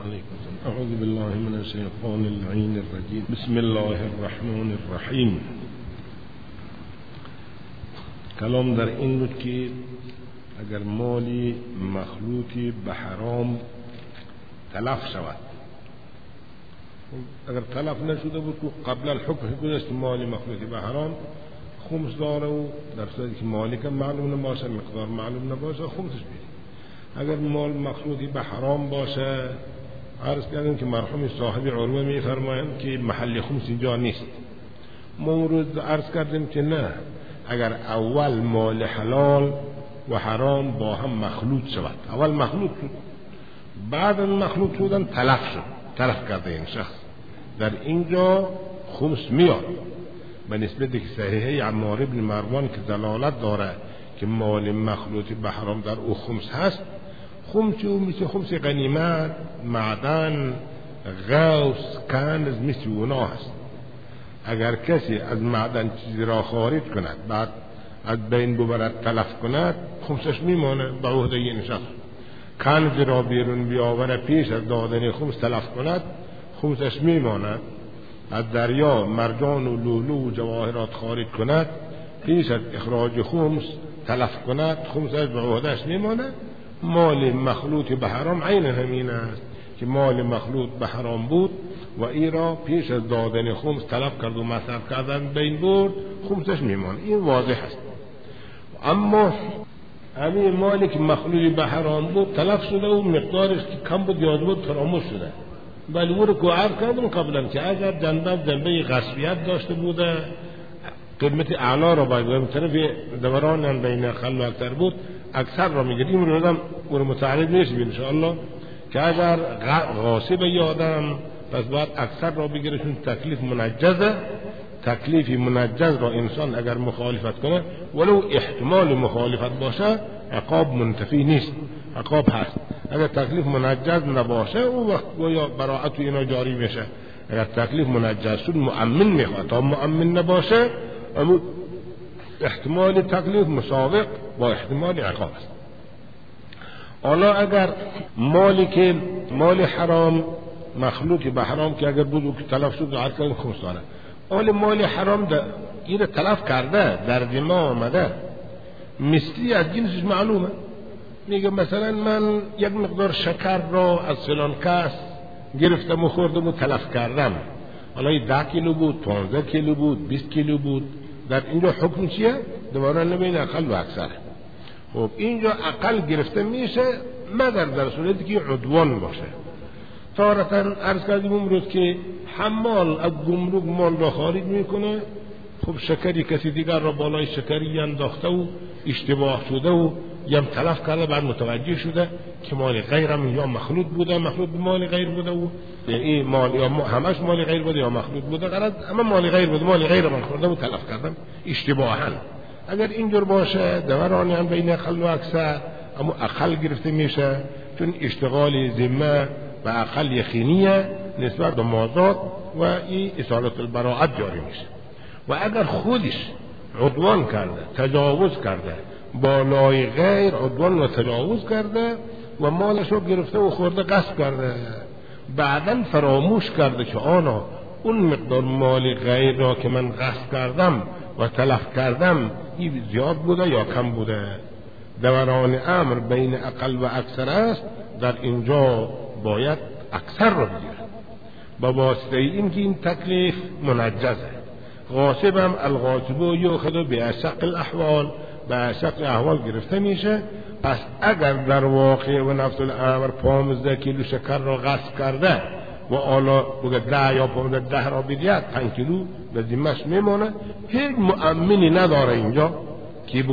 أعوذ بالله من الشیطان اللعین الرجیم. بسم الله الرحمن الرحیم. کلام در این بود که اگر مالی مخلوطی به حرام تلف شود، اگر تلف نشده بود که قبل الحکم گذشت مالی مخلوطی به حرام خمس داره و در صورتی که مالک معلوم نباشه، مقدار معلوم نباشه، خمسش بیده. اگر مال مخلوطی به حرام باشه، عرض کردیم که مرحوم صاحب عروه می فرمایند که محل خمس اینجا نیست. ما امروز عرض کردیم که نه، اگر اول مال حلال و حرام با هم مخلوط شود، اول مخلوط شد، بعد مخلوط شدن تلف شد، تلف کرده این شخص، در اینجا خمس میاد. به نسبت که صحیحه عمار بن مروان که دلالت داره که مال مخلوط به حرام در او خمس هست، خمس او مثل خمس غنیمت، معدن، غوث، کنز مثل اونا هست. اگر کسی از معدن چیزی را خارج کند بعد از بین ببرد تلف کند، خمسش میمانه به عهده این شخص. کنز را بیرون بیاوره پیش از دادن خمس تلف کند، خمسش میماند. از دریا مرجان و لولو و جواهرات خارج کند، پیش از اخراج خمس تلف کند، خمسش به عهدهش میمانه. مال مخلوط به حرام عین همین است که مال مخلوط به حرام بود و ای را پیش از دادن خمس تلف کرد و مصرف کردن بین برد، خمسش میمانه. این واضح است. اما همین مالی که مخلوط به حرام بود تلف شده و مقدارش که کم بود یاد بود فراموش شده، ولی او رو که عرض کردم قبلا که اگر جنبه غصبیت داشته بوده، قیمت اعلا را باید طرف دوران بین خل و اکثر بود، اکثر را میگیریم رو آدم او رو متعرض نیست انشاءالله که اگر غاصب یادم پس باید اکثر را بگیره، چون تکلیف منجزه. تکلیف منجز را انسان اگر مخالفت کنه ولو احتمال مخالفت باشه عقاب منتفی نیست، عقاب هست. اگر تکلیف منجز نباشه اون وقت گویا براءت و اینا جاری میشه. اگر تکلیف منجز شد مؤمن میخواد، تا مؤمن نباشه احتمال تکلیف مساوق با احتمال عقاب است. حالا اگر مالی که مال حرام مخلوطی به حرام که اگر بود که تلف شد عرض کردیم خمس داره، حال مال حرام این تلف کرده در دما آمده، مثلی از جنسش معلومه. میگه مثلا من یک مقدار شکر را از فلان کس گرفتم و خوردم و تلف کردم، حالا 10 کیلو بود، 15 کیلو بود، 20 کیلو بود، در اینجا حکم چیه؟ دوباره نبین اقل و اکثر. خب اینجا اقل گرفته میشه مگر در صورتی که عدوان باشه. تارتاً عرض کردیم امروز که حمال از گمرک مال را خارج میکنه، خب شکری کسی دیگر را بالای شکری انداخته و اشتباه شده و یم تلف کرده، بعد متوجه شده که مال غیرم یا مخلوط بوده، مخلوط به مال غیر بوده و این مال یا همش مال غیر بوده یا مخلوط بوده، غلط همه مال غیر بوده، مال غیر من خوردم و تلف کردم اشتباها. اگر اینجور باشه دورانی هم بین اقل و اکثر، اما اقل گرفته میشه چون اشتغال ذمه و اقل یقینیه نسبت به مازاد و این اصالت البراءت جاری میشه. و اگر خودش عدوان کرده، تجاوز کرده، بالای غیر عدوان و تجاوز کرده و مالش رو گرفته و خورده غصب کرده، بعداً فراموش کرده که آنا اون مقدار مال غیر را که من غصب کردم و تلف کردم این زیاد بوده یا کم بوده، دوران امر بین اقل و اکثر است، در اینجا باید اکثر را بگیره با واسطه این که این تکلیف منجزه. غاصب هم الغاصبو یوخذ باشق الاحوال، به اشق احوال گرفته میشه. پس اگر در واقع و نفس الامر 15 کیلو شکر را غصب کرده و حالا بگه 10 یا 15 را بدید 5 کیلو به ذمه‌اش میمونه، هیچ مؤمنی نداره اینجا که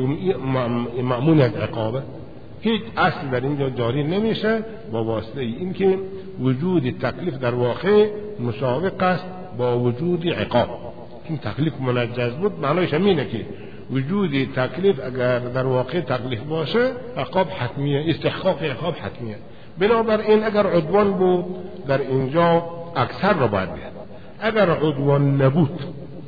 مأمونیت عقابه، هیچ اصل در اینجا جاری نمیشه با واسطه این که وجود تکلیف در واقع مساوق است با وجود عقاب. این تکلیف منجز بود معنیش همینه که وجود تکلیف اگر در واقع تکلیف باشه عقاب حتمیه، استحقاق عقاب حتمیه. بنابراین اگر عدوان بود در اینجا اکثر را باید بیاد. اگر عدوان نبود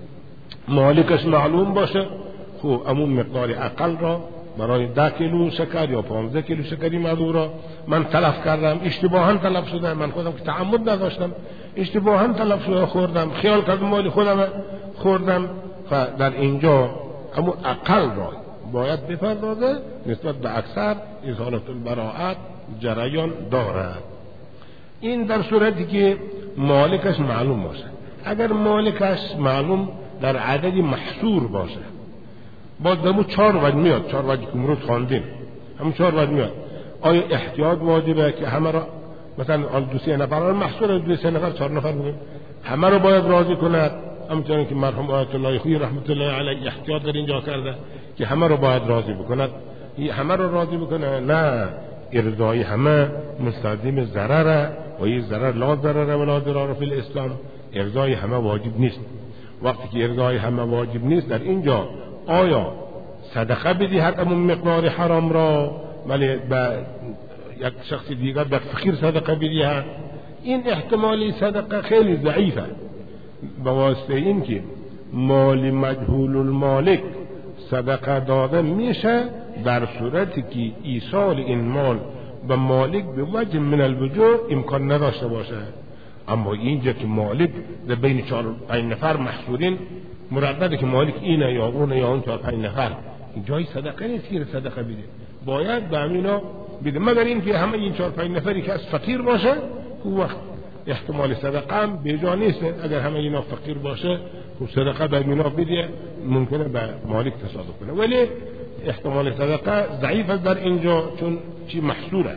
مالکش معلوم باشه، خب امون مقدار اقل را برای 10 کیلو شکر یا 15 کیلو شکری مدورا من تلف کردم، اشتباها تلف شده، من خودم که تعمد نداشتم، اشتباها تلف شده خوردم، خیال کردم مال خودم خوردم. و در اینجا اما اقل را باید بپردازه، نسبت به اکثر اظهارات البراءت جریان دارد. این در صورتی که مالکش معلوم باشه. اگر مالکش معلوم در عددی محصور باشه، باز دمو 4 وجه میاد، 4 وجه که امروز خواندیم، همون 4 وجه میاد. آیا احتیاط واجبه که همه را مثلا آن 2-3 نفر محصور 2-3 نفر 4 نفر بگیم همه را باید راضی کند؟ همچنان که مرحوم آیت الله خویی رحمت الله علیه احتیاط در اینجا کرده که همه را باید راضی بکند. همه را راضی بکنه؟ نه، ارضای همه مستلزم ضرره و این ضرر لا ضرر ولا ضرار فی الاسلام. ارضای همه واجب نیست. وقتی که ارضای همه واجب نیست، در اینجا آیا صدقه بدهد همون مقدار حرام را ولی به یک شخص دیگر به فقیر صدقه بدهد؟ این احتمالی صدقه خیلی ضعیفه، به واسطه این که مال مجهول المالک صدقه داده میشه در صورتی که ایصال این مال به مالک به وجه من الوجوه امکان نداشته باشه. اما اینجا که مالک در بین 4-5 نفر محصورین، مردده که مالک اینه یا اونه یا اون 4-5 نفر، جای صدقه نیست که صدقه بده، باید به امینا بده. مگر این که همه این 4-5 نفری که از فقیر باشه، او وقت احتمال صدقه هم بیجا نیست. اگر همه اینا فقیر باشه خب صدقه به امینا بده، ممکنه به مالک تصادف کنه، ولی احتمال صدقه ضعیف است در اینجا، چون چی محصوره.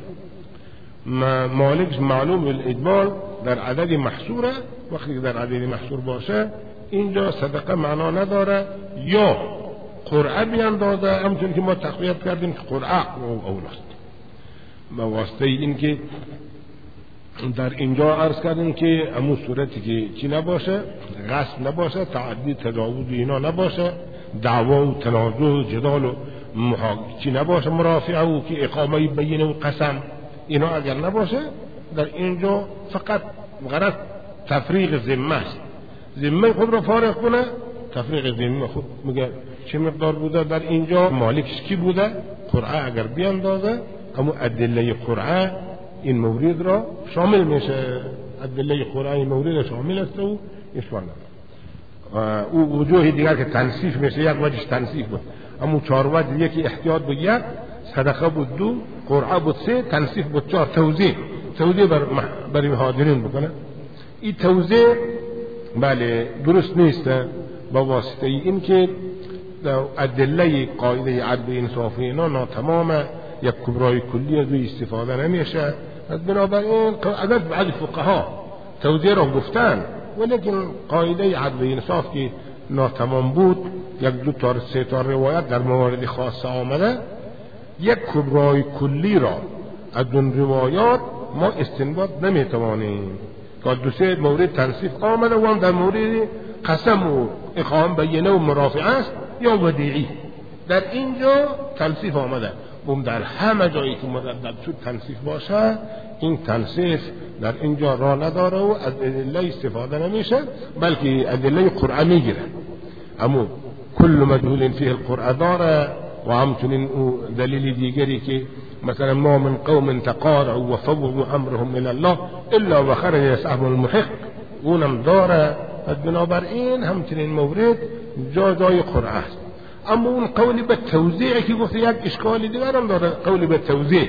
مالک معلوم الاجمال در عدد محصوره. وقتی در عدد محصور باشه اینجا صدقه معنا نداره. یا قرعه بیاندازه، همچون که ما تقویت کردیم که قرعه اولاست. به واسطه این که در اینجا عرض کردیم که همون صورتی که چی نباشه، غصب نباشه، تعدی تجاوز اینا نباشه، دعوا و تنازع و جدال و چی نباشه، مرافعه و که اقامه بینه و قسم اینا اگر نباشه، در اینجا فقط غرض تفریق ذمه است. ذمه خود را فارغ کنه، تفریق ذمه خود میگه چه مقدار بوده در اینجا، مالکش کی بوده، قرعه اگر بیاندازه اما ادله قرعه این مورد را شامل میشه. ادله قرعه این مورد شامل است و اشکال نداره. او وجوه دیگر که تنصیف میشه، یک وجهش تنصیف بود، اما 4 وجه، یکی احتیاط بود، یک صدقه بود، 2 قرعه بود، 3 تنصیف بود، 4 توزیع برای حاضرین بکنه. این توزیع بله درست نیست، با واسطه این که ادله قاعده عدل انصافی اینا ناتمامه، یک کبرای کلی از استفاده نمیشه. بنابراین عدد بعض فقها توزیع را گفتن، ولیکن قاعده عدل انصاف که ناتمام بود، 1 2 3 روایت در موارد خاصه آمده، یک کبرای کلی را از اون روایات ما استنباط نمیتوانیم که 2-3 مورد تنصیف آمده و هم در مورد قسم و اقام بینه و مرافعه است یا ودیعی، در اینجا تنصیف آمده. در همه جایی که مردد شد تنصیف باشه، این تنصیف در اینجا را نداره و از ادله استفاده نمیشه، بلکه ادله قرآن میگیره. اما کل مجهول فيه القرآن داره و همچنین دلیل دیگری که مثلا ما من قوم تقارعوا وفوضوا امرهم الى الله الا وخرج يسعهم المحق، اونم داره. بنابراین همچنین مورد جای قرآن است. اما اون قولی به توزیعی که گفته یک اشکالی دیگر هم داره، قولی به توزیع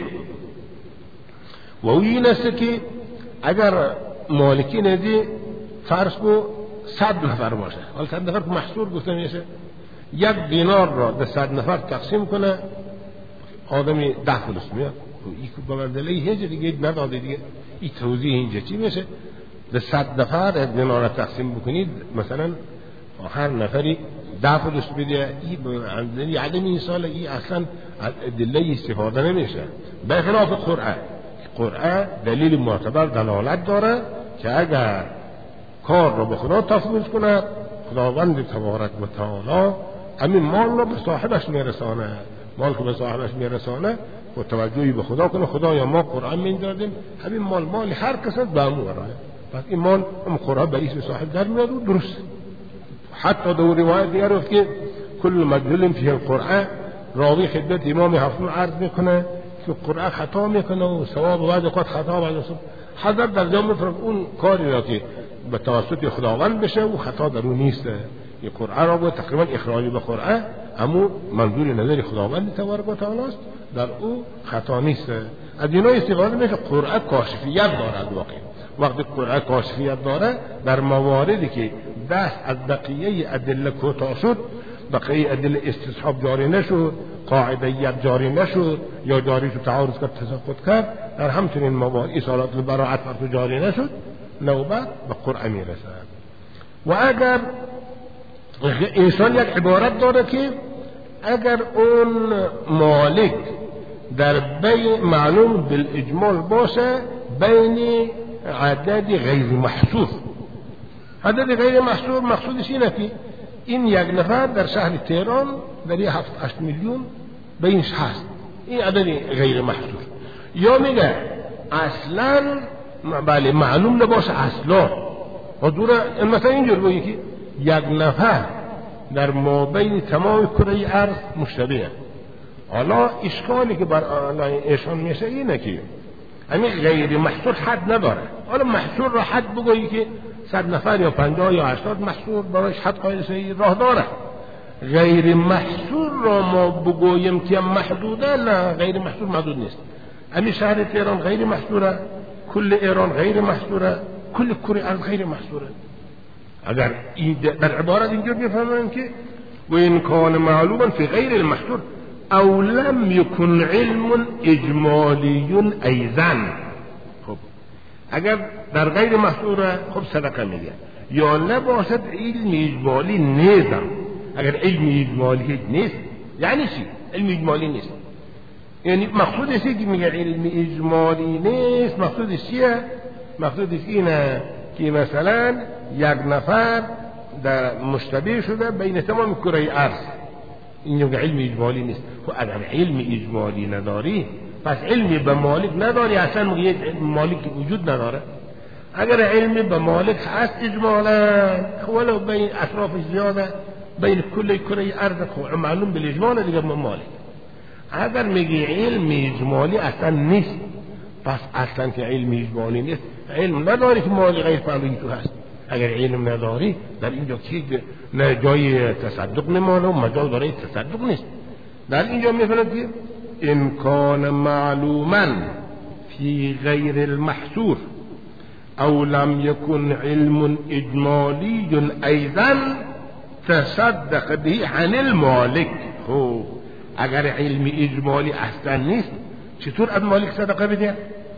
و این است که اگر مالکی ندی فرض کو 100 نفر باشه، حالا 100 نفر محصور گفته میشه، 1 دینار را به 100 نفر تقسیم کنه، آدمی 10 فلس میاد. این که به منزله هیچ دیگه نداده دیگه. این توزیع اینجا چی میشه؟ به 100 نفر 1 دینار را تقسیم بکنید، مثلا هر نفری 10 فلس بده، این به منزله عدم ایصال این اصلا ادله استفاده نمیشه. به خلاف قرآن دلیل معتبر دلالت داره که اگر کار را به خدا تفویض کنه، خداوند تبارک و تعالی همین مال را به صاحبش میرسانه. مال که به صاحبش میرسانه و توجهی به خدا کنه، خدایا ما قرآن میدادیم، همین مال هر کس به امو راه، پس این مال قرآن به اسم صاحب در میاد و درست. حتی دو روایت دیگر است که کل مجهول فیه القرآن، راوی خدمت امام حفص عرض میکنه که قرآن خطا میکنه و ثواب بعد اوقات خطا بعد حضرت در جا میفرمود اون کاری را که به توسط خداوند بشه و خطا در اون نیست. این قرآن را بود تقریبا اخراجی به قرآن اما منظور نظر خداوند تبارک و تعالی است، در او خطا نیست. از اینا استفاده میشه. قرآن کاشفیت دارد. وقتی قرآن کاشفیت داره در مواردی که دست از بقیه ادله کوتاه شد، بقیه ادله استصحاب جاری نشد، قاعدیت جاری نشد یا جاری شد تعارض کرد تساقط کرد، در همچنین موارد اصالات البراءت فرض جاری نشد، نوبت به قرآن میرسد. و اگر انسان یک عبارت داره که اگر اون مالک در بین معلوم بالاجمال باشه بین عدد غیر محصور، عدد غیر محصور مقصودش اینه که این یک نفر در شهر تهران در 7-8 میلیون بینش هست، این عدد غیر محصور. یا میگه اصلا بله معلوم نباشه اصلا و دوره مثلا اینجور بگی که یک نفر در مابین تمام کره ارض مشتبه. حالا اشکالی که بر ایشان میشه اینه که همین غیر محصور حد نداره. حالا محصور را حد بگویی که 100 نفر یا 50 یا 80 محصور برایش حد قائل شدی راه داره. غیر محصور را ما بگوییم که محدوده، نه غیر محصور محدود نیست. همین شهر تهران غیر محصوره، کل ایران غیر محصوره، کل کره ارض غیر محصوره. اگر در عبارت اینجور بفهمن که و این کان معلوما فی غیر المحصور او لم یکن علم اجمالی ایضا. خب اگر در غیر محصوره خب صدقه میگه، یا نباشد علم اجمالی نیزم. اگر علم اجمالی نیست یعنی چی؟ علم اجمالی نیست یعنی مقصودش که میگه علم اجمالی نیست، مقصودش چیه؟ مقصودش اینه که مثلا یک نفر در مشتبه شده بین تمام کره ارض، این علم اجمالی نیست. خب اگر علم اجمالی نداری پس علمی به مالک نداری، اصلا مالک وجود نداره. اگر علمی به مالک هست اجمالا ولو بین اطراف زیاده بین کل کره ارض معلوم بالاجمال دیگه مالک. اگر میگی علم اجمالی اصلا نیست پس اصلا که علم اجمالی نیست، علم نداری که مال غیر فعلی تو هست. اگر علم نداری در اینجا چیز نه جای تصدق نمانه و مجال داره تصدق نیست. در اینجا میفهمد که ان کان معلوما فی غیر المحصور او لم یکن علم اجمالی ایضا تصدق به عن المالک. خب اگر علم اجمالی اصلا نیست چطور از مالک صدقه بده؟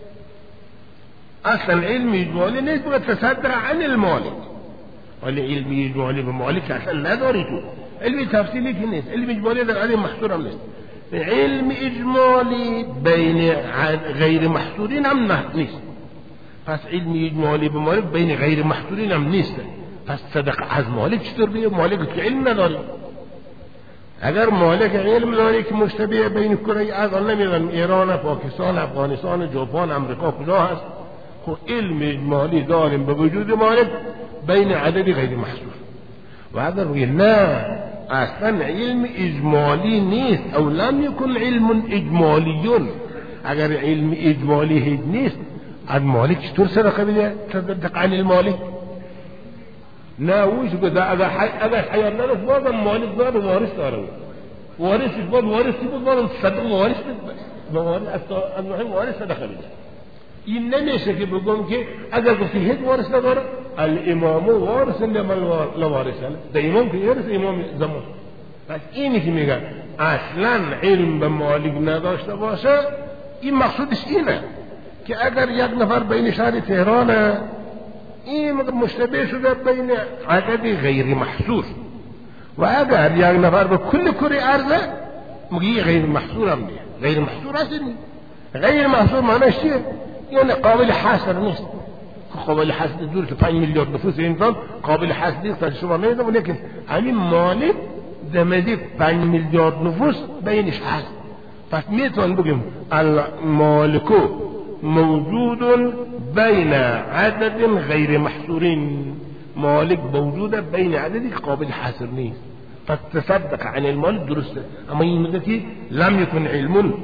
اصلا علم اجمالی نیست باید تصدق عن المالک. ولی علم اجمالی به مالک اصلا نداری تو. علم تفصیلی که نیست، علم اجمالی در عدد محصور هم نیست. علم اجمالی بین غیر محصورین هم نیست، پس علم اجمالی به مالک بین غیر محصورین هم نیست. پس صدقه از مالک چطور بیه؟ مالک که علم نداری. اگر مالک علم داری که مشتبه بین کره ارض نمیدن ایران، پاکستان، افغانستان، ژاپن، امریکا کجا هست، خب علم اجمالی داریم به وجود مالک بین عدد غیر محصور. و اگر روی نه اصلا علم اجمالی نیست او لم یکن علم اجمالیون، اگر علم اجمالی نیست از مالک چطور صدقه بده؟ تصدق عن المالک. نه وش قد اگر حیات نداشت بازم مالک داره وارث داره، وارثش باز وارثی بود بازم صدق وارث بود، از مهم وارث صدقه بده. این نمیشه که بگم که اگر گفتی هیچ وارث نداره الامام وارث لوارث، ده امام که یارث امام زمان. پس اینی که میگن اصلا علم به مالک نداشته باشه این مقصودش اینه که اگر یک نفر بین شهر تهرانه این مشتبه شده بین عدد غیر محصور و اگر یک نفر به کل کره ارضه مگی غیر محصور هم نیست. غیر محصور هست نیست. غیر محصور معنیش چیه؟ یعنی قابل حصر نیست. قابل حصر دور که 5 میلیارد نفوس انسان قابل حصر نیست شما میدونم، لیکن همین مالک دمدی 5 میلیارد نفوس بینش هست. پس میتونن بگیم المالکو موجود بین عدد غیر محصورین، مالک موجود بین عددی قابل حصر نیست. پس تصدق عن المال درسته. اما این میگه که لم یکن علم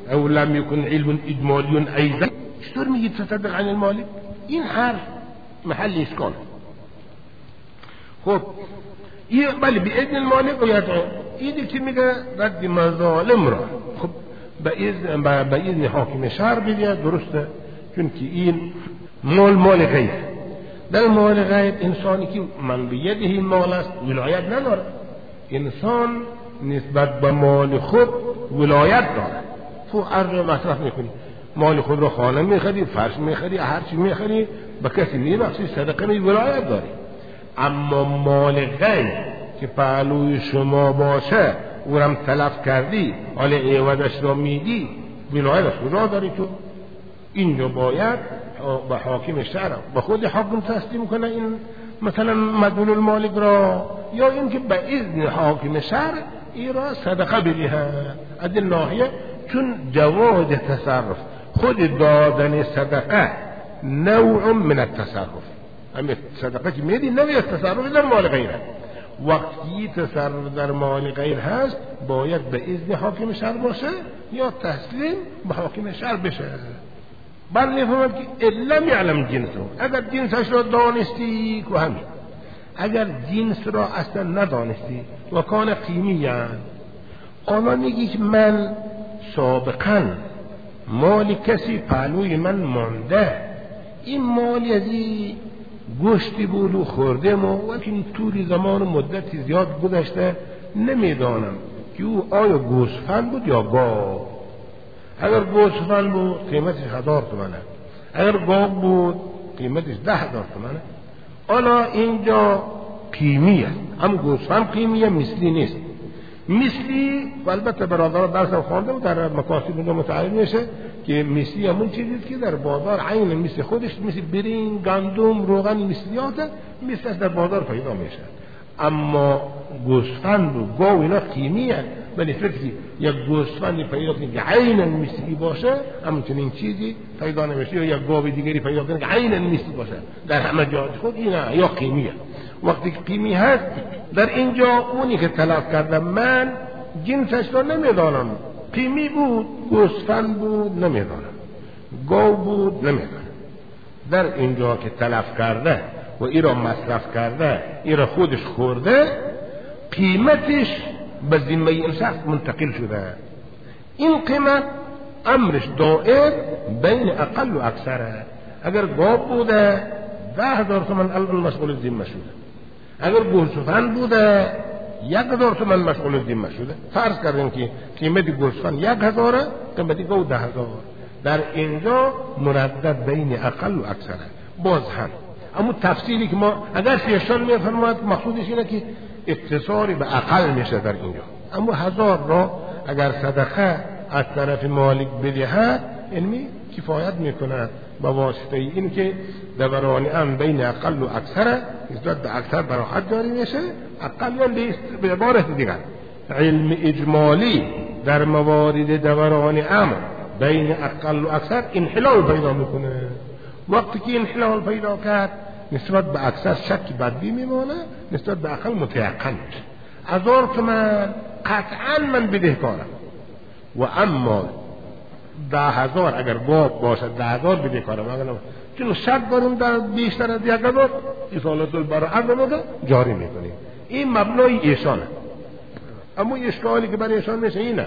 او لم يكن علم اجمالی ایضا، چطور میگید تصدق عن المالک؟ این حرف محل اشکال. خب بله باذن المالک و یدعو، اینی که میگه رد مظالم را خب به اذن حاکم شهر بده، درسته، چون که این مال غیر. در مال غیر انسانی که من بیده این مال است ولایت نداره. انسان نسبت به مال خود ولایت داره. تو عرض مصرف میکنی، مال خود رو خانه میخری، فرش میخری، هر چی میخری، به کسی میبخشی، صدقه می ولایت داری. اما مال غیر که پهلوی شما باشه او رم تلف کردی، حالا عوضش را میدی، ولایت خدا داری تو. اینجا باید به حاکم شهر به خود حاکم تسلیم کنه این مثلا مدلول المالک را، یا اینکه به اذن حاکم شهر ای را صدقه بدهد. از این ناحیه چون جواز تصرف، خود دادن صدقه نوع من التصرف، اما صدقه که میدی نوع تصرف در مال غیره. وقتی تصرف در مال غیر هست باید به اذن حاکم شهر باشه یا تسلیم به حاکم شهر بشه. بل میفهمد که لم یعلم جنسه، اگر جنسش را دانستی که همین، اگر جنس را اصلا ندانستی و کان قیمیان، حالا میگی که من سابقا مال کسی پهلوی من مانده، این مالی از این گوشتی بود و خوردم و این طول زمان و مدتی زیاد گذشته نمیدانم که او آیا گوسفند بود یا گاو. اگر گوسفند بود قیمتش 1000 تومنه، اگر گاو بود قیمتش 10,000 تومنه. حالا اینجا قیمیه، هم گوسفند قیمیه، مثلی نیست. مثلی و البته برادران درسم خوانده و در مکاسب متعین میشه که مثلی همون چیزیست که در بازار عین مثل خودش، مثل برین، گندم، روغن، مثلیات مثل در بازار پیدا میشه. اما گوسفند و گاو اینا قیمیه، ولی فکری یک گوسفندی پیدا کنید که عین مثلی باشه همچنین چیزی پیدا نمیشه، یا یک گاو دیگری پیدا کنید که عین مثلی باشه در همه جای خود، اینا یا قیمیه. وقتی که قیمی هست در اینجا اونی که تلف کرده من جنسش را نمیدانم، قیمی بود، گوسفند بود نمیدانم، گاو بود نمیدانم. در اینجا که تلف کرده و ای را مصرف کرده، ای را خودش خورده، قیمتش به ذمه این شخص منتقل شده. این قیمت امرش دائر بین اقل و اکثره. اگر گاو بوده 10,000 تومان الان مسئول ذمه شده، اگر گوسفند بوده 1,000 تومان مسئول ذمه شده. فرض کردیم که قیمت گوسفند 1,000، قیمت گاو 10,000. در اینجا مردد بین اقل و اکثره. باز هم اما تفصیلی که ما اگر شیشان میفرماید مقصودش اینه که اقتصاری به اقل میشه در اینجا. اما 1000 را اگر صدقه از طرف مالک بدهد علمی کفایت میکند به واسطه این که دورانی هم بین اقل و اکثر نسبت به اکثر براحت جاری میشه. اقل یا به عبارت دیگر علم اجمالی در موارد دورانی هم بین اقل و اکثر انحلال پیدا میکنه. وقتی که انحلال پیدا کرد نسبت به اکثر شک بدبی میمونه، نسبت به اقل متیقن. 1000 تومان قطعا من بدهکارم و اما 10,000 اگر گاو باشد 10,000 بدهکارم. چون شک داریم در بیشتر از 1,000 اصالت البراءت رو جاری میکنیم. این مبنای ایشانه. اما اشکالی که برای ایشان میشه اینه،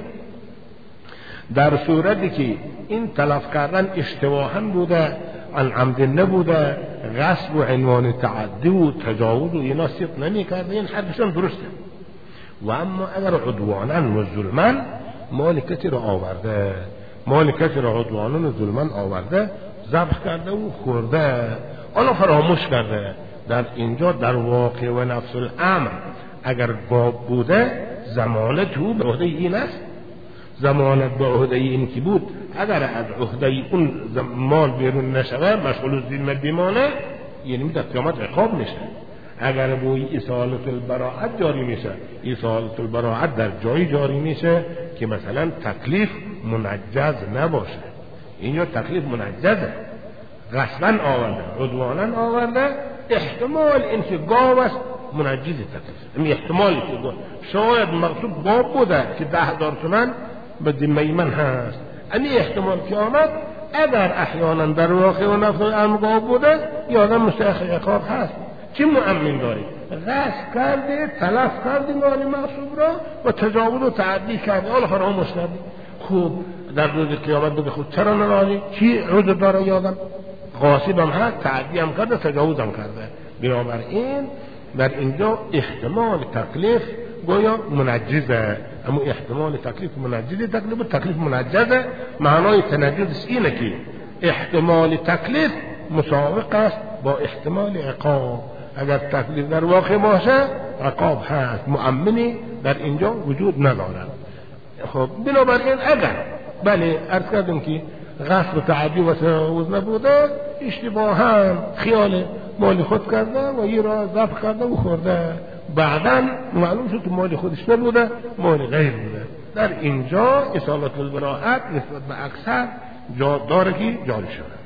در صورتی که این تلف کردن اشتباها بوده، عن عمد نبوده، غصب و عنوان تعدی و تجاوز و اینا صدق نمیکرده، این حرفشان درسته. و اما اگر عدوانا و ظلما مال کسی را آورده، مال کسی را عدوانا و ظلما آورده، ذبح کرده و خورده، حالا فراموش کرده، در اینجا در واقع و نفس الامر اگر گاو بوده ضمانت او به عهده این است. ضمانت به عهده این کی بود، اگر از عهده اون مال بیرون نشود مشغول الذمه بمانه، یعنی در قیامت عقاب میشه. اگر بوی اصالت البراءت جاری میشه، اصالت البراءت در جایی جاری میشه که مثلا تکلیف منجز نباشه. اینجا تکلیف منجزه، غصبا آورده، عدوانا آورده، احتمال اینکه گاو است منجز تکلیف. این احتمالی که گاو، شاید مقصود گاو بوده که 10,000 تومان به ذمه من هست، این احتمال که آمد اگر احیانا در واقع و نفس الامر بوده یا آدم مستحق عقاب هست. چه مؤمن داری؟ غصب کرده، تلف کرده مال معصوم را و تجاوز و تعدی کرده، حالا فراموش کردی. خوب در روز قیامت بگه خود چرا نراضی؟ چی عذر داره یادم؟ غاصب هم هست، تعدی هم کرده، تجاوز هم کرده. بنابراین در اینجا احتمال تکلیف گویا منجزه، اما احتمال تکلیف منجزه، تکلیف منجزه. معنای تنجز اینه که احتمال تکلیف مساوق است با احتمال عقاب. اگر تکلیف در واقع باشه عقاب هست، مؤمنی در اینجا وجود ندارد. خب بنابراین اگر بله عرض کردم که غصب و تعدی و تجاوز نبوده، اشتباها خیال مال خود کرده و یه را ضبط کرده و خورده، بعدا معلوم شد که مال خودش نبوده، مال غیر بوده. در اینجا اصالت البراءت نسبت به اکثر جا داره که جاری شده.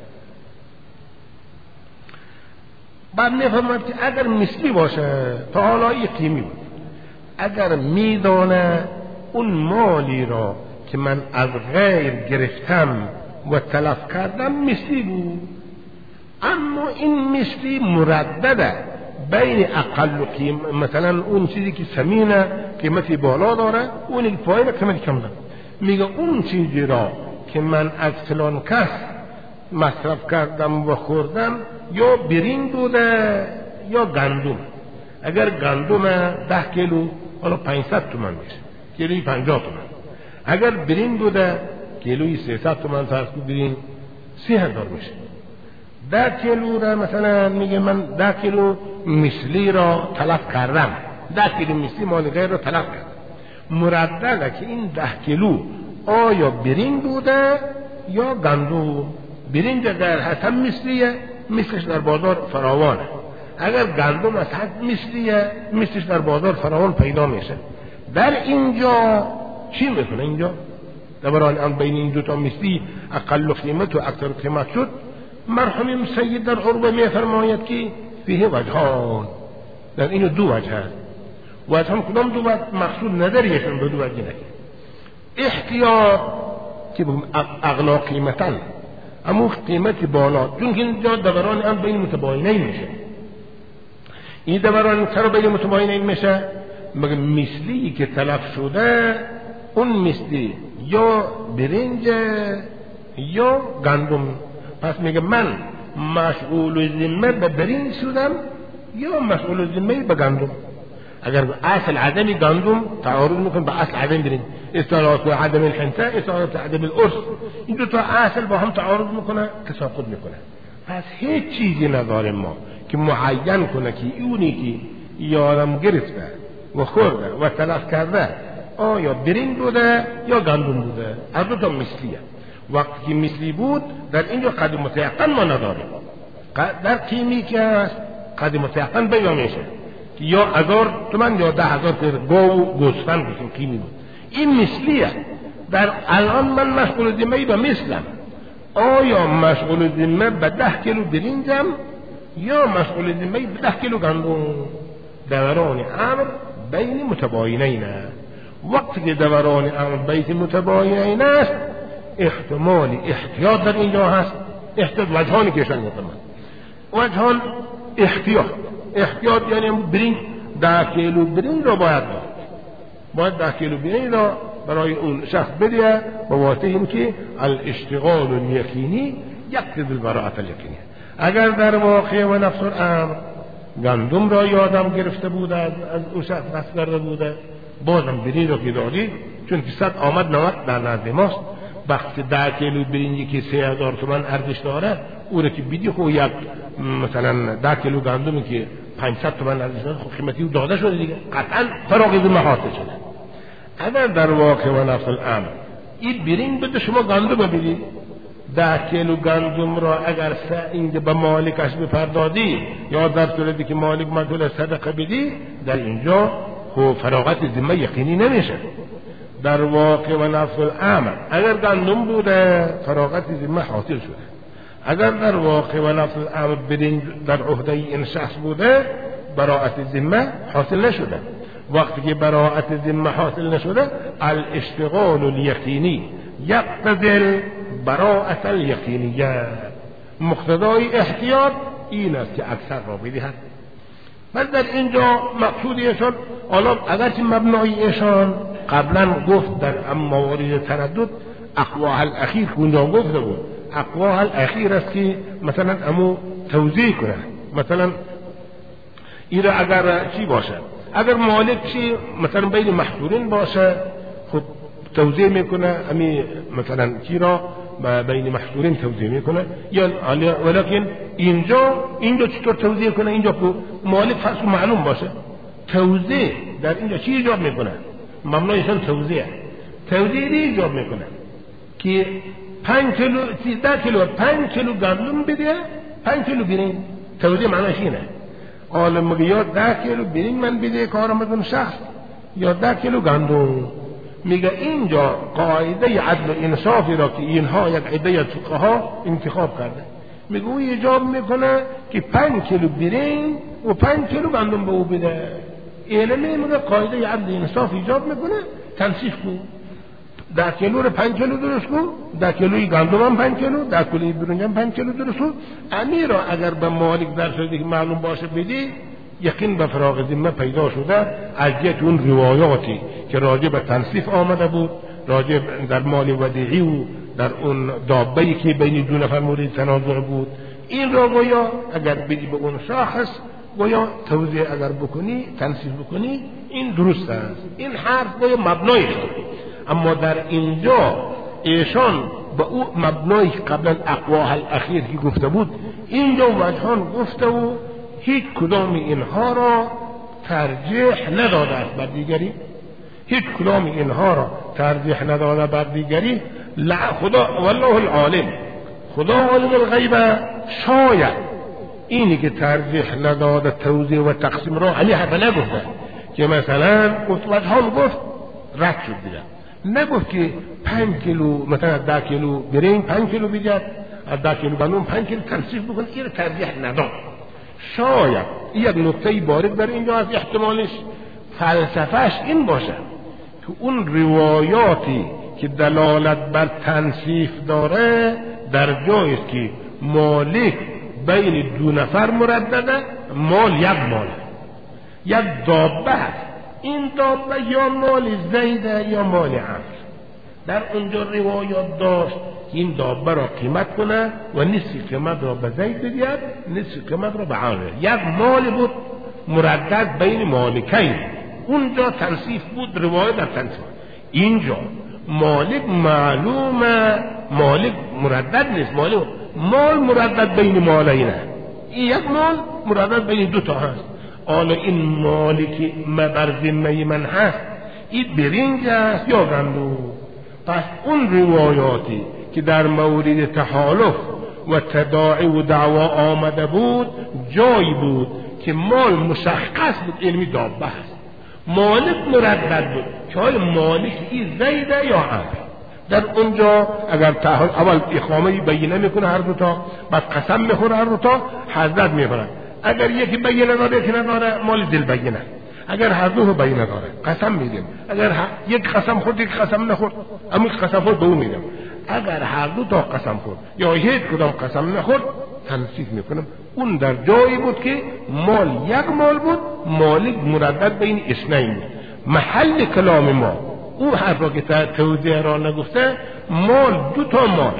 بعد میفهمد که اگر مثلی باشه تا حالا یقینی بود، اگر میدانه اون مالی را که من از غیر گرفتم و تلف کردم مثلی بود، اما این مثلی مردده بین اقل قیمت، مثلا اون چیزی که ثمینه قیمتی بالا داره، اونی که پایین قیمتی کم داره. میگه اون چیزی را که من از فلان کس مصرف کردم و خوردم یا برنج بوده یا گندم. اگر گندم 10 کیلو حالا 500 تومان میشه، کیلوی 50 تومان. اگر برنج بوده کیلوی 300 تومان فرض کنید، برنج 30,000 میشه. 10 کیلو را مثلا میگه من 10 کیلو مثلی را تلف کردم، 10 کیلو مثلی مال غیر را تلف کردم. مردده که این 10 کیلو آیا برنج بوده یا گندم. برنج اگر حتی مثلیه، مثلش در بازار فراوانه. اگر گندم از حد مثلیه، مثلش در بازار فراوان پیدا میشه. در اینجا چی میکنه؟ اینجا دوران بین این دوتا مثلی اقل قیمت و اکثر قیمت شد. مرحوم سید در عربه میفرماید که فیه وجهان، در اینو دو وجه هست. وجه هم کدام دو وجه؟ مقصود نداریشون به دو وجه نگه. احتیاط که بگم اغلا قیمتن، اما قیمت بالا، چون که اینجا دوران هم بین متباینین میشه. این دوران چرا بین متباینین میشه؟ مگه مثلی که تلف شده اون مثلی یا برنج یا گندم. پس میگه من مسئول ذمه به برنج شدم یا مسئول ذمه به گندم. اگر اصل عدم گندم تعارض میکنه با اصل عدم برنج، اصالات عدم الحنطه، اصالات عدم الارث، این دو تا اصل با هم تعارض میکنه، تساقط میکنه. پس هیچ چیزی نداریم ما که معین کنه که اونی که یارم گرفته و خورده و تلف کرده آیا برنج بوده یا گندم بوده، از دو تا مثلیه. وقتی که مثلی بود در اینجا قد متیقن ما نداریم. در قیمی که هست قد متیقن بیان میشه که یا 1000 تومان یا 10,000 گاو گوسفند بشون قیمی بود. این مثلیه. در الان من مشغول ذمه به مثلم، آیا مشغول ذمه به 10 کیلو برنجم یا مشغول ذمه به 10 کیلو گندم؟ دوران امر بین متباینین است. وقتی که دوران امر بین متباینین است، احتمال احتیاط در اینجا هست. احتیاط وجهانی که اشاره میکنم. وجهان احتیاط یعنی برنج 10 کیلو برنج را باید 10 کیلو برنج را برای اون شخص بده به واسطه اینکه الاشتغال الیقینی یقتضی البراءة الیقینی. اگر در واقع و نفس الامر گندم را یادم گرفته بوده، از اون شخص قصد کرده بوده، بازم برنج را که دادی، چون که 100 آمد 90 در نزد ماست. وقتی 10 کیلو برنجی که 3,000 تومان ارزش داره، او را که بیدی خو یک مثلا 10 کیلو گندمی که 500 تومان ارزش داره، خب قیمتی او داده شده دیگه، قطعا فراغ ذمه حاصل شده. اگر در واقع و نفس الامر این برنج بده شما گندم بدید، 10 کیلو گندم را اگر اینجا به مالکش بپردازی یا در صورتی که مالک مدل صدقه بدی، در اینجا خب فراغت ذمه یقینی نمیشه. در واقع و نفس الامر اگر گندم بوده فراغت ذمه حاصل شده. اگر در واقع و نفس الامر برنج در عهده این شخص بوده، براءت ذمه حاصل نشده. وقتی که براءت ذمه حاصل نشده، الاشتغال الیقینی یقتضی براءة الیقینیه، مقتضای احتیاط این است که اکثر را بدهد. بعد در اینجا مقصود ایشان، حالا اگرچه مبنای ایشان قبلا گفت در موارد تردد اقواه الاخیر که اونجا گفته بود، اقواه الاخیر است که مثلا امو توضیح کنه. مثلا این را اگر چی باشه، اگر مالک چی مثلا بین محصورین باشه، خب توضیح میکنه امی مثلا چی را بین محصورین توضیح میکنه، یا ولکن اینجا چطور توضیح کنه؟ اینجا که مالک فرض معلوم باشه، توضیح در اینجا چی ایجاب میکنه؟ ممنوعشان توضیح ایجاب میکنه که 5 کیلو 13 کیلو 5 کیلو گندم بده، 5 کیلو برنج. توضیح معناش اینه. عالم میگه یا 10 کیلو برنج من بده کارآمدن شخص، یا 10 کیلو گندم. میگه اینجا قاعده عدل و انصافی را که اینها یک عده فقها انتخاب کرده، میگه او ایجاب میکنه که 5 کیلو برنج و 5 کیلو گندم به او بده. اینه میگه قاعده عدل و انصاف ایجاب میکنه تنصیف کن، 10 کیلو رو 5 کیلو درست کن، 10 کیلوی گندم هم 5 کیلو، 10 کیلوی برنج هم 5 کیلو درست کن. امیرا اگر به مالک در شده که معلوم باشه بدی، یقین به فراغ ذمه پیدا شده از یک اون روایاتی که راجع به تنصیف آمده بود، راجع در مال ودیعی و در اون دابه‌ای که بین دو نفر مورد تنازع بود، این را گویا اگر بدی به اون شخص، گویا توضیح اگر بکنی تنصیف بکنی، این درست است. این حرف گویا مبنای است. اما در اینجا ایشان به او مبنای قبلا اقواه الاخیر که گفته بود، اینجا وجهان گفته و هیچ کدام اینها را ترجیح نداده است بر دیگری، هیچ کدام اینها را ترجیح نداده بر دیگری. خدا والله العالم، خدا عالم الغیب، شاید اینی که ترجیح نداده توزیع و تقسیم را علی حرف نگفته که مثلا وجهان گفت رد شد دیگر، نگفت که 5 کیلو مثلا 10 کیلو برنج 5 کیلو بجد، 10 کیلو گندم 5 کیلو تنصیف بکن، این را ترجیح نداد. شاید یک نکته بارد در اینجا از احتمالش فلسفهش این باشه که اون روایاتی که دلالت بر تنصیف داره در جایی است که مالک بین دو نفر مردده، مال یک مال، یک دابه است، این دابه یا مال زیده یا مال عمر. در اونجا روایات داشت که این دابه را قیمت کنه و نصف قیمت را به زید بدهد، نصف قیمت را به عمر. یک مال بود مردد بین مالکین، اونجا تنصیف بود، روایت در تنصیف. اینجا مالک معلومه، مالک مردد نیست، مال مردد بین مالینه، این یک مال مردد بین دو تا هست. حالا این مالی که بر ذمه من هست، این برنج است یا گندم. پس اون روایاتی که در مورد تحالف و تداعی و دعوا آمده بود، جایی بود که مال مشخص بود، علمی دابه هست، مالک مردد بود که های مالک این زیده یا عمر. در اونجا اگر اول اقامه بینه میکنه هر دوتا، بعد قسم میخوره هر دوتا، حضرت میبرن. اگر یکی بینه داره یکی نداره، مال دل بینه. اگر هر دو بینه داره قسم میدیم، اگر یک قسم خورد یک قسم نخورد، اما قسم خورد به اون میدیم. اگر هر دو تا قسم خورد یا هیچ کدام قسم نخورد، تنصیف میکنم. اون در جایی بود که مال یک مال بود، مالک مردد بین اثنین بود. محل کلام ما او حرف را که توضیح را نگفته، مال دو تا مال،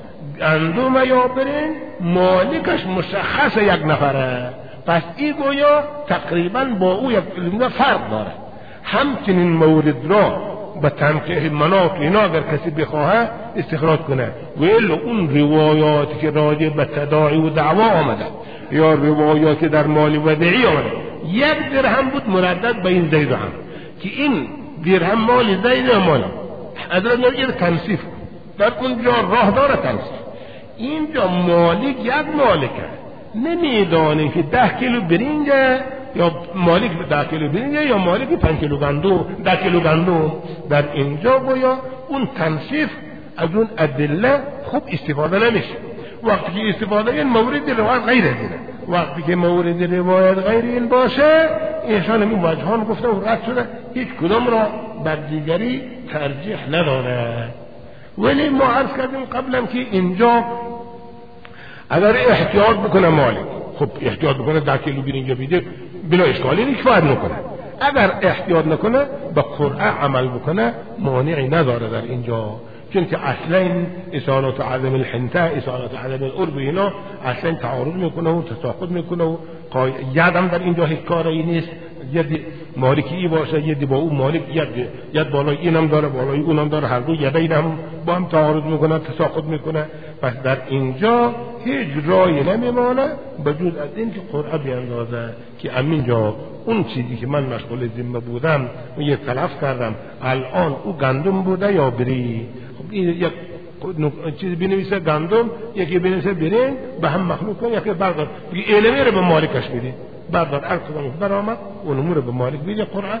گندم یا برنج، مالکش مشخص یک نفره. پس این گویا تقریبا با او یک فرق داره. همچنین مورد را به تنقیح مناط اینا اگر کسی بخواه استخراج کنه، ولی اون روایاتی که راجع به تداعی و دعوا آمده یا روایاتی در مال ودیعی آمده، یک درهم بود مردد بین زید و عمر، که این درهم مال زید و مال حضرت نبی تنصیف در اونجا راه داره تنصیف. اینجا مالک یک مالکه، نمیدانیم که 10 کیلو برنج یا مالک 10 کیلو برنج یا مالک 5 کیلو گندم، 10 کیلو گندم. در اینجا گویا اون تنصیف از اون ادله خوب استفاده نمیشه. وقتی که استفاده این مورد روایت غیر از اینه، وقتی که مورد روایت غیر این باشه، ایشان همین وجهان گفته و رد شده، هیچ کدام را بر دیگری ترجیح نداره. ولی ما عرض کردیم قبلا که اینجا اگر احتیاط بکنه مالک، خب احتیاط بکنه 10 کیلو بیر اینجا بیده بلا اشکالی نیست، کفایت نکنه. اگر احتیاط نکنه به قرعه عمل بکنه مانعی نداره در اینجا، چون که اصلا اصالت عدم الحنطه، اصالت عدم القرب اینا اصلا تعارض میکنه و تساقط میکنه و یادم در اینجا هیچ کاری نیست. ید مالکی باشه، ید با اون مالک، ید بالای اینم داره بالای اونم داره، هر دو یدین هم با هم تعارض میکنه تساقط میکنه. پس در اینجا هیچ رای نمیمانه بجز از این که قرعه بیاندازه که همینجا اون چیزی که من مشغول ذمه بودم و یه تلف کردم الان او گندم بوده یا بری، خب این یک چیز بنویسه گندم، یکی بنویسه برنج، به هم مخلوط کن، یکی بردار بگی علمی رو به مالکش میدی، بردار هر کدومش برآمد اون امور به مالک میده قرعه.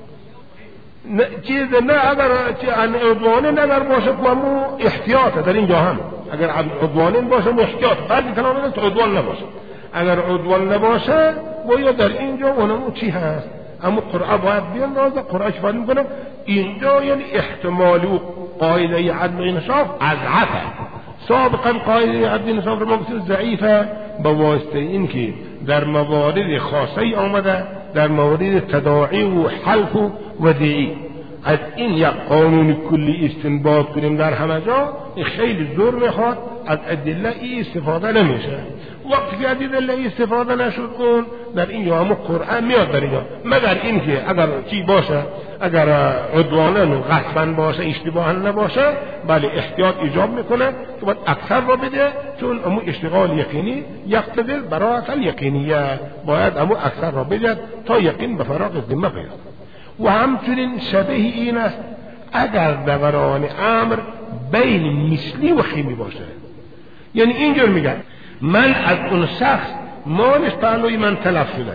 چیز نه اگر عدوانه نگر باشه مو احتیاط در اینجا هم، اگر عدوانه باشه مو احتیاط، بعد کلام تو عدوان نباشه. اگر عدوان نباشه باید در اینجا اونمو چی هست، اما قرعه باید بیاندازه. قرعه چی فهمی کنم اینجا یعنی احتمالی و قاعده عدل انصاف از عفا. سابقا قاعده عدل انصاف رو ما گفتیم ضعیفه به واسطه این که در موارد خاصه آمده، در موارد تداعی و حلف و ودیعی. از این یک قانون کلی استنباط کنیم در همه جا خیلی زور میخواد، از ادله ای استفاده نمیشه. وقتی که از ادله استفاده نشد اون در اینجا هم قرآن میاد در اینجا، مگر اینکه اگر چی باشه، اگر عدوانه و غصبا باشه، اشتباه نباشه، بله احتیاط ایجاب میکنه که باید اکثر را بده، چون امو اشتغال یقینی یقتضی براءت الیقینیه، باید امو اکثر را بده تا یقین به فراغ ذمه پیدا. و همچنین شبیه این است اگر دوران امر بین مثلی و خیمی باشه، یعنی اینجور میگن من از اون شخص مالش پهلوی من تلف شده،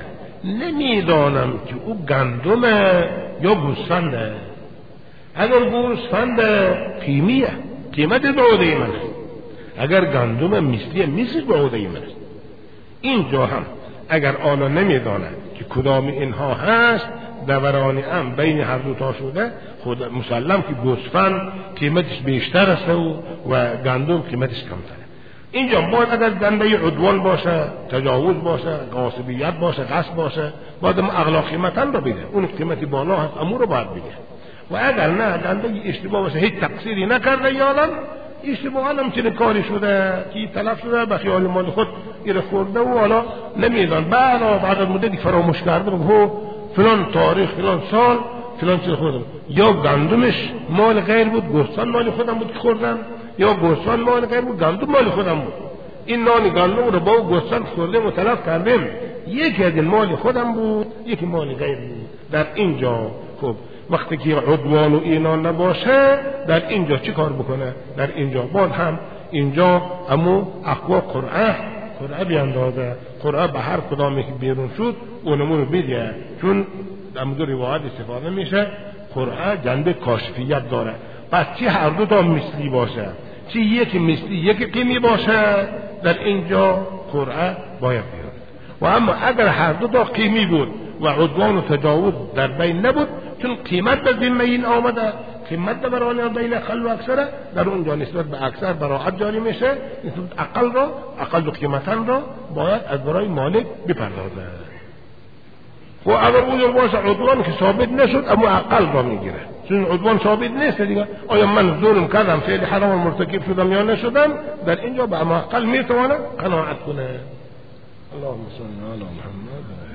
نمیدانم که او گندمه یا گوسفنده. اگر گوسفنده قیمیه، قیمت به عهده من است، اگر گندم مثلیه مثل به عهده من است. اینجا هم اگر آنها نمیدانه که کدام اینها هست، دوران هم بین هر دو تا شده، خود مسلم که گوسفند قیمتش بیشتر است و گندم قیمتش کمتره. اینجا باید اگر دنده عدوان باشه، تجاوز باشه، غاصبیت باشه، غصب باشه، باید اغلا قیمتن رو بده، اون قیمتی بالا هست امور رو باید بده. و اگر نه دنده اشتباه باشه، هیچ تقصیری نکرده یادم اشتباه هم چنین کاری شده که تلف شده به خیال مال خود ایره خورده و حالا نمیدان بعد از مدتی فراموش کرده هو فلان تاریخ فلان سال فلان چیز خوردم، یا گندمش مال غیر بود گوسفند مال خودم بود که خوردم، یا گوسفند مال غیر بود گندم مال خودم بود. این نان گندم رو با گوسفند خوردیم و تلف کردیم، یکی از مال خودم بود یکی مال غیر بود. در اینجا خب وقتی که عدوان و اینا نباشه در اینجا چی کار بکنه؟ در اینجا باید هم اینجا امو اقوا قرعه بیاندازه، قرعه به هر کدامی که بیرون شد اونمون رو بیده، چون در مورد روایت استفاده میشه قرعه جنبه کاشفیت داره. پس چی هر دو تا مثلی باشه، چی یکی مثلی یکی قیمی باشه، در اینجا قرعه باید بیاد. و اما اگر هر دو تا قیمی بود و عدوان و تجاوز در بین نبود، چون قیمت به ذمه این آمده، قیمت برای بین اقل و اکثره، در اونجا نسبت به اکثر براعت جاری میشه، نسبت اقل و قیمتن را باید از برای مالک بپردازه. و اگر اون باشه عدوان که ثابت نشد اما اقل را میگیره، چون عدوان ثابت نیست دیگه، آیا من ظلم کردم فعل حرام مرتکب شدم یا نشدم، در اینجا به اما اقل میتونه قناعت کنه. اللهم صل علی محمد.